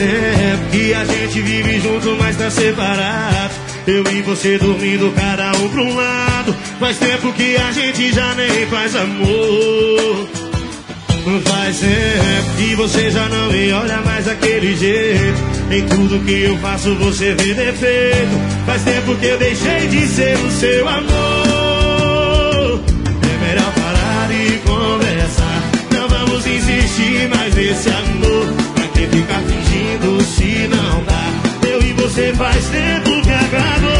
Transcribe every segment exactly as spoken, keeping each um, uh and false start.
tempo que a gente vive junto, mas tá separado. Eu e você dormindo, cada um pra um lado. Faz tempo que a gente já nem faz amor. Faz tempo que você já não me olha mais daquele jeito. Em tudo que eu faço você vê defeito. Faz tempo que eu deixei de ser o seu amor. É melhor parar e conversar. Não vamos insistir mais nesse amor. Pra que ficar fingindo se não dá? Eu e você faz tempo que acabou.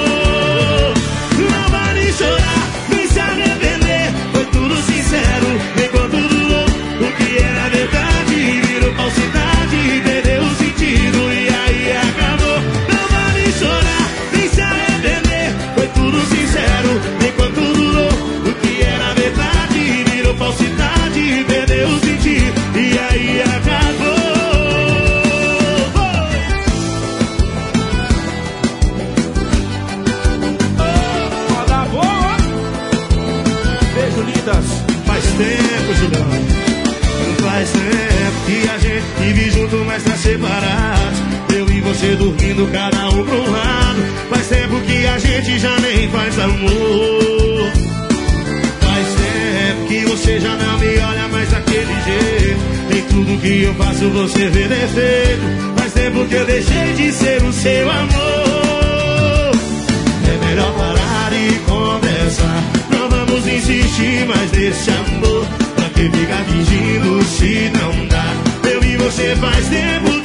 Não vale chorar, nem se arrepender. Foi tudo sincero, enquanto durou. O que era verdade virou falsidade, perdeu o sentido e aí acabou. Não vale chorar, nem se arrepender. Foi tudo sincero, enquanto durou. O que era verdade virou falsidade, perdeu o sentido e aí acabou. Faz tempo, Julião, faz tempo que a gente vive junto, mas tá separado. Eu e você dormindo, cada um pra um lado. Faz tempo que a gente já nem faz amor. Faz tempo que você já não me olha mais daquele jeito. Em tudo que eu faço você vê defeito. Faz tempo que eu deixei de ser o seu amor. É melhor parar e conversar. Não vamos insistir mais nesse amor. Pra que ficar fingindo se não dá? Eu e você faz tempo